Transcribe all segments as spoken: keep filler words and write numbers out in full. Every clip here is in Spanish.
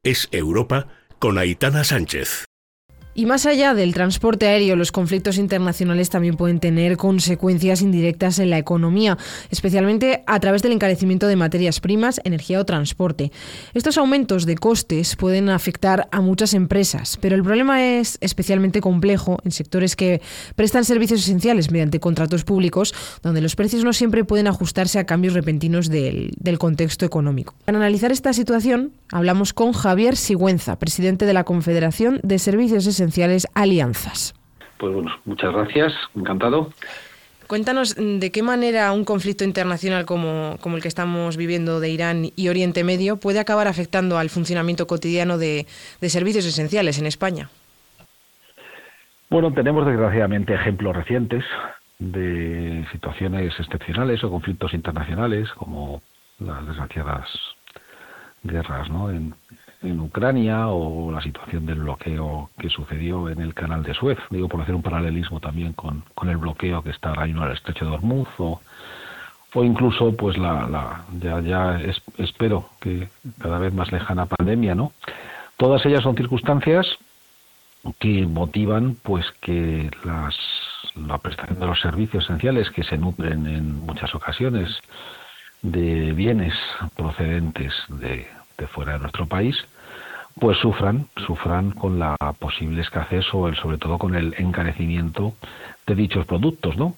Es Europa con Aitana Sánchez. Y más allá del transporte aéreo, los conflictos internacionales también pueden tener consecuencias indirectas en la economía, especialmente a través del encarecimiento de materias primas, energía o transporte. Estos aumentos de costes pueden afectar a muchas empresas, pero el problema es especialmente complejo en sectores que prestan servicios esenciales mediante contratos públicos, donde los precios no siempre pueden ajustarse a cambios repentinos del, del contexto económico. Para analizar esta situación, hablamos con Javier Sigüenza, presidente de la Confederación de Servicios Esenciales Alianzas. Pues bueno, muchas gracias, encantado. Cuéntanos de qué manera un conflicto internacional como, como el que estamos viviendo de Irán y Oriente Medio puede acabar afectando al funcionamiento cotidiano de, de servicios esenciales en España. Bueno, tenemos desgraciadamente ejemplos recientes de situaciones excepcionales o conflictos internacionales, como las desgraciadas guerras, ¿no?, en, en Ucrania, o la situación del bloqueo que sucedió en el canal de Suez, digo por hacer un paralelismo también con, con el bloqueo que está ahora mismo en el estrecho de Hormuz, o, o incluso pues la, la ya, ya es, espero que cada vez más lejana pandemia, ¿no? Todas ellas son circunstancias que motivan pues que las la prestación de los servicios esenciales, que se nutren en muchas ocasiones de bienes procedentes de, de fuera de nuestro país, pues sufran, sufran con la posible escasez o el, sobre todo con el encarecimiento de dichos productos, ¿no?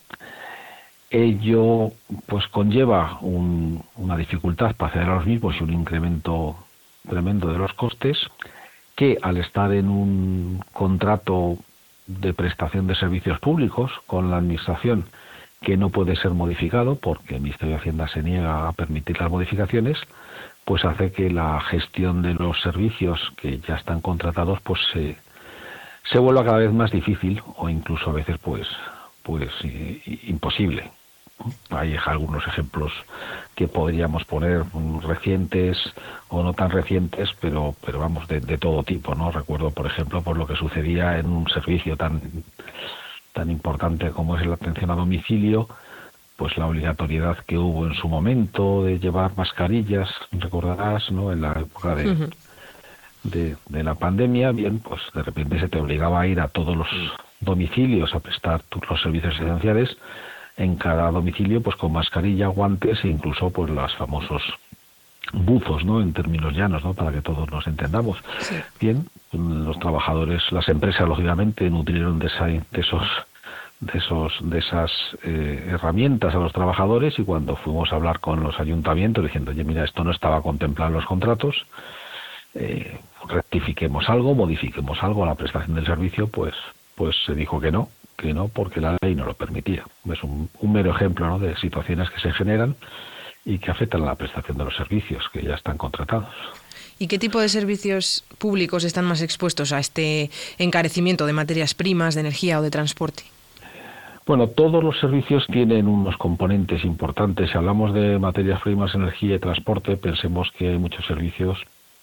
Ello pues conlleva un, una dificultad para acceder a los mismos y un incremento tremendo de los costes, que al estar en un contrato de prestación de servicios públicos con la administración, que no puede ser modificado porque el Ministerio de Hacienda se niega a permitir las modificaciones, pues hace que la gestión de los servicios que ya están contratados pues se, se vuelva cada vez más difícil, o incluso a veces pues pues imposible. Hay algunos ejemplos que podríamos poner, recientes o no tan recientes, pero pero vamos, de, de todo tipo, ¿no? Recuerdo, por ejemplo, por lo que sucedía en un servicio tan tan importante como es la atención a domicilio, pues la obligatoriedad que hubo en su momento de llevar mascarillas, recordarás, ¿no?, en la época de, uh-huh. de, de la pandemia. Bien, pues de repente se te obligaba a ir a todos los domicilios a prestar los servicios esenciales, en cada domicilio pues con mascarilla, guantes e incluso pues los famosos buzos, ¿no?, en términos llanos, ¿no?, para que todos nos entendamos. Sí. Bien, los trabajadores, las empresas lógicamente nutrieron de, esa, de esos de esos de esas eh, herramientas a los trabajadores, y cuando fuimos a hablar con los ayuntamientos diciendo, oye, mira, esto no estaba contemplado en los contratos, eh, rectifiquemos algo, modifiquemos algo a la prestación del servicio, pues pues se dijo que no, que no, porque la ley no lo permitía. Es un, un mero ejemplo, ¿no?, de situaciones que se generan y que afectan a la prestación de los servicios que ya están contratados. ¿Y qué tipo de servicios públicos están más expuestos a este encarecimiento de materias primas, de energía o de transporte? Bueno, todos los servicios tienen unos componentes importantes. Si hablamos de materias primas, energía y transporte, pensemos que hay muchos servicios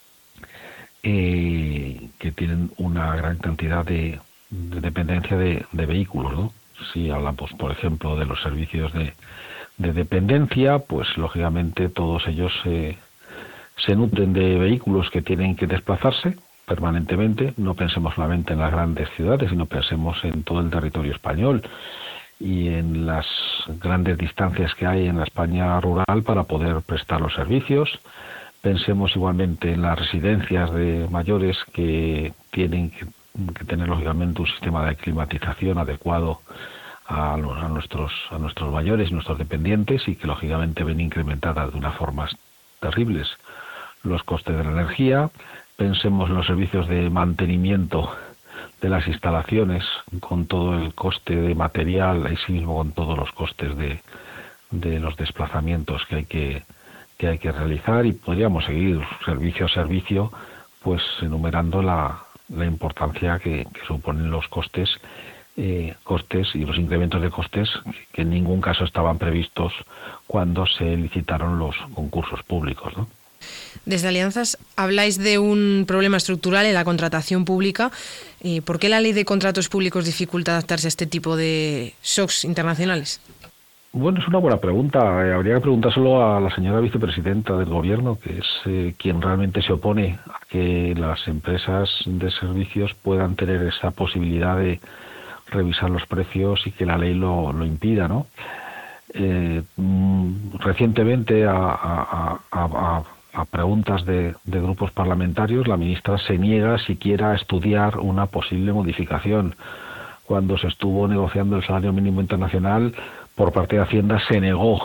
eh, que tienen una gran cantidad de, de dependencia de, de vehículos, ¿no? Si hablamos, por ejemplo, de los servicios de, de dependencia, pues lógicamente todos ellos eh, se nutren de vehículos que tienen que desplazarse permanentemente. No pensemos solamente en las grandes ciudades, sino pensemos en todo el territorio español y en las grandes distancias que hay en la España rural para poder prestar los servicios. Pensemos igualmente en las residencias de mayores que tienen que, que tener lógicamente un sistema de climatización adecuado a, los, a nuestros a nuestros mayores y nuestros dependientes, y que lógicamente ven incrementadas de una forma terribles los costes de la energía. Pensemos en los servicios de mantenimiento de las instalaciones, con todo el coste de material, y sí mismo con todos los costes de, de los desplazamientos que hay que, que hay que realizar, y podríamos seguir servicio a servicio, pues enumerando la, la importancia que, que suponen los costes, eh, costes y los incrementos de costes que en ningún caso estaban previstos cuando se licitaron los concursos públicos, ¿no? Desde Alianzas habláis de un problema estructural en la contratación pública. ¿Por qué la ley de contratos públicos dificulta adaptarse a este tipo de shocks internacionales? Bueno, es una buena pregunta. Eh, habría que preguntárselo a la señora vicepresidenta del Gobierno, que es eh, quien realmente se opone a que las empresas de servicios puedan tener esa posibilidad de revisar los precios y que la ley lo, lo impida, ¿no? Eh, mm, recientemente, a, a, a, a, a preguntas de, de grupos parlamentarios, la ministra se niega siquiera a estudiar una posible modificación. Cuando se estuvo negociando el salario mínimo internacional, por parte de Hacienda se negó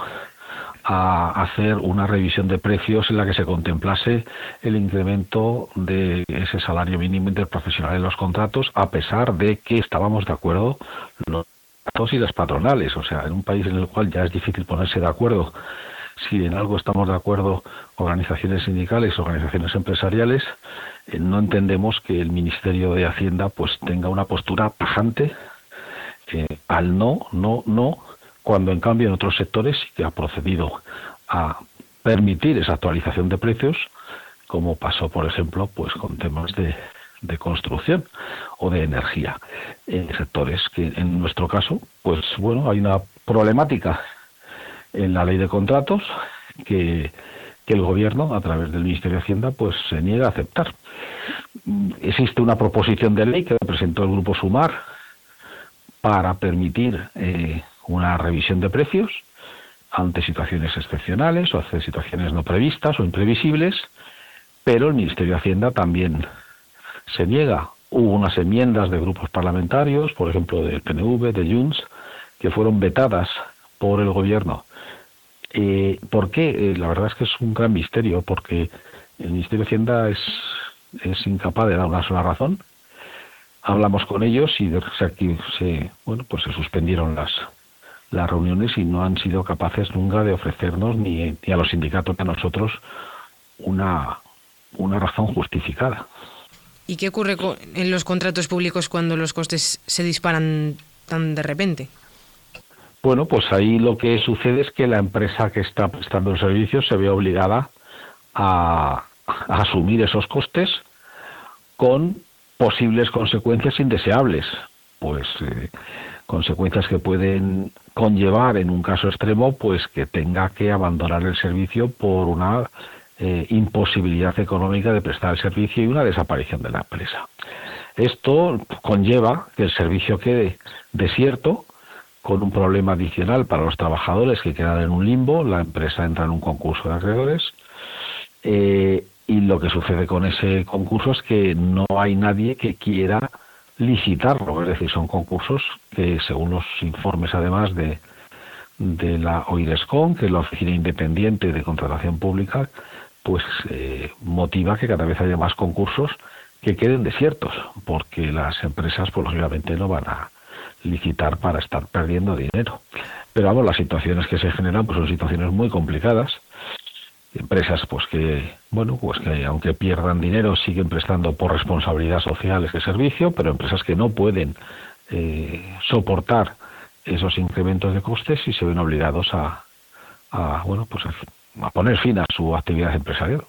a hacer una revisión de precios en la que se contemplase el incremento de ese salario mínimo interprofesional en los contratos, a pesar de que estábamos de acuerdo los sindicatos y las patronales. O sea, en un país en el cual ya es difícil ponerse de acuerdo, si en algo estamos de acuerdo organizaciones sindicales, organizaciones empresariales, eh, no entendemos que el Ministerio de Hacienda pues tenga una postura tajante eh, al no, no, no, cuando en cambio en otros sectores sí que ha procedido a permitir esa actualización de precios, como pasó, por ejemplo, pues con temas de, de construcción o de energía, en sectores que en nuestro caso, pues bueno, hay una problemática en la ley de contratos que, que el Gobierno, a través del Ministerio de Hacienda, pues se niega a aceptar. Existe una proposición de ley que presentó el Grupo Sumar para permitir eh, una revisión de precios ante situaciones excepcionales o ante situaciones no previstas o imprevisibles, pero el Ministerio de Hacienda también se niega. Hubo unas enmiendas de grupos parlamentarios, por ejemplo del P N V, de Junts, que fueron vetadas por el Gobierno. Eh, ¿Por qué? Eh, la verdad es que es un gran misterio, porque el Ministerio de Hacienda es, es incapaz de dar una sola razón. Hablamos con ellos y de, se, se, bueno, pues se suspendieron las, las reuniones y no han sido capaces nunca de ofrecernos ni, ni a los sindicatos ni a nosotros una, una razón justificada. ¿Y qué ocurre con, en los contratos públicos cuando los costes se disparan tan de repente? Bueno, pues ahí lo que sucede es que la empresa que está prestando el servicio se ve obligada a, a asumir esos costes con posibles consecuencias indeseables, pues eh, consecuencias que pueden conllevar en un caso extremo pues que tenga que abandonar el servicio por una eh, imposibilidad económica de prestar el servicio y una desaparición de la empresa. Esto conlleva que el servicio quede desierto, con un problema adicional para los trabajadores que quedan en un limbo. La empresa entra en un concurso de acreedores eh, y lo que sucede con ese concurso es que no hay nadie que quiera licitarlo, es decir, son concursos que, según los informes además de, de la OIRESCON, que es la Oficina Independiente de Contratación Pública, pues eh, motiva que cada vez haya más concursos que queden desiertos, porque las empresas pues lógicamente no van a licitar para estar perdiendo dinero. Pero vamos, las situaciones que se generan pues son situaciones muy complicadas. Empresas pues que, bueno, pues que aunque pierdan dinero siguen prestando por responsabilidad social ese servicio, pero empresas que no pueden eh, soportar esos incrementos de costes y se ven obligados a, a bueno, pues a, a poner fin a su actividad empresarial.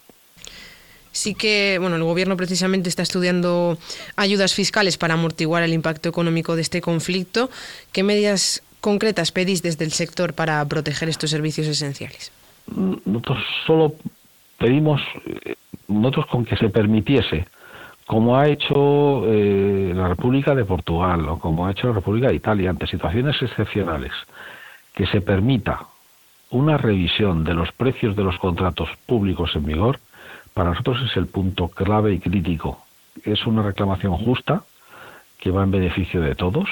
Sí que, bueno, el Gobierno precisamente está estudiando ayudas fiscales para amortiguar el impacto económico de este conflicto. ¿Qué medidas concretas pedís desde el sector para proteger estos servicios esenciales? Nosotros solo pedimos, nosotros con que se permitiese, como ha hecho eh, la República de Portugal o como ha hecho la República de Italia ante situaciones excepcionales, que se permita una revisión de los precios de los contratos públicos en vigor. Para nosotros es el punto clave y crítico. Es una reclamación justa que va en beneficio de todos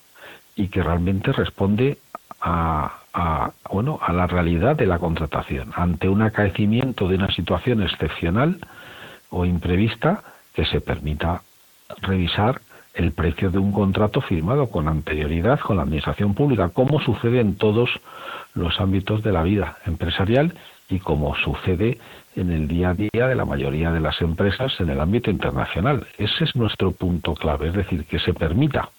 y que realmente responde a, a, bueno, a la realidad de la contratación. Ante un acaecimiento de una situación excepcional o imprevista, que se permita revisar el precio de un contrato firmado con anterioridad con la administración pública, como sucede en todos los ámbitos de la vida empresarial y como sucede en el día a día de la mayoría de las empresas en el ámbito internacional. Ese es nuestro punto clave, es decir, que se permita.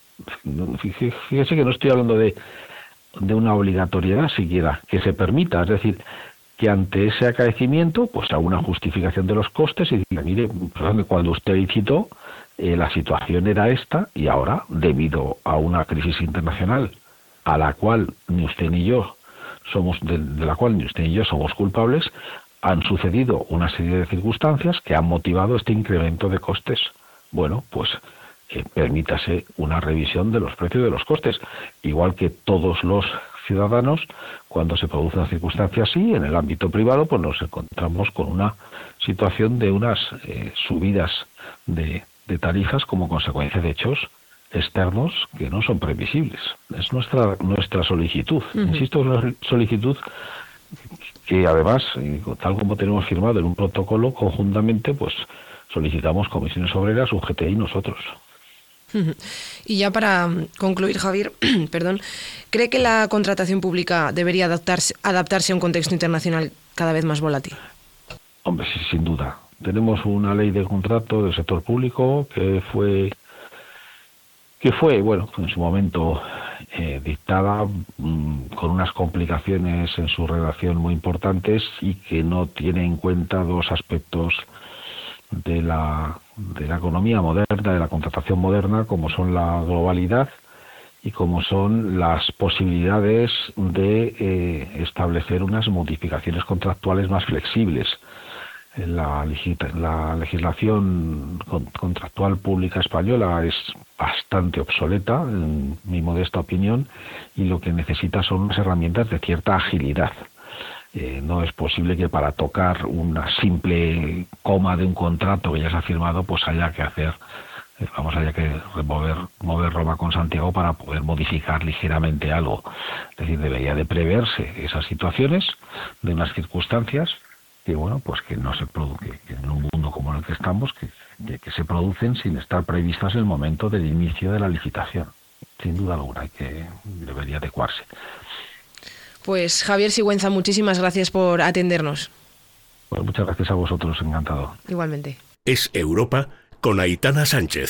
Fíjese que no estoy hablando de, de una obligatoriedad siquiera, que se permita, es decir, que ante ese acaecimiento pues haga una justificación de los costes y diga, mire, cuando usted licitó eh, la situación era esta y ahora, debido a una crisis internacional a la cual ni usted ni yo somos de, de la cual ni usted ni yo somos culpables, han sucedido una serie de circunstancias que han motivado este incremento de costes. Bueno, pues eh, permítase una revisión de los precios de los costes, igual que todos los ciudadanos, cuando se produce una circunstancia así, en el ámbito privado, pues nos encontramos con una situación de unas eh, subidas de, de tarifas como consecuencia de hechos externos que no son previsibles. Es nuestra nuestra solicitud. Uh-huh. Insisto, es una solicitud que además, tal como tenemos firmado en un protocolo, conjuntamente, pues solicitamos Comisiones Obreras, U G T y nosotros. Y ya para concluir, Javier, perdón, ¿cree que la contratación pública debería adaptarse, adaptarse a un contexto internacional cada vez más volátil? Hombre, sí, sin duda. Tenemos una ley de contrato del sector público que fue, que fue, bueno, en su momento eh, dictada mmm, con unas complicaciones en su redacción muy importantes y que no tiene en cuenta dos aspectos de la de la economía moderna, de la contratación moderna, como son la globalidad y como son las posibilidades de eh, establecer unas modificaciones contractuales más flexibles. La, la legislación contractual pública española es bastante obsoleta, en mi modesta opinión, y lo que necesita son unas herramientas de cierta agilidad. Eh, no es posible que para tocar una simple coma de un contrato que ya se ha firmado, pues haya que hacer, eh, vamos, haya que mover, mover Roma con Santiago para poder modificar ligeramente algo. Es decir, debería de preverse esas situaciones de unas circunstancias que, bueno, pues que no se produce, que en un mundo como el que estamos, que, que, que se producen sin estar previstas en el momento del inicio de la licitación. Sin duda alguna, hay que debería adecuarse. Pues Javier Sigüenza, muchísimas gracias por atendernos. Bueno, muchas gracias a vosotros, encantado. Igualmente. Es Europa con Aitana Sánchez.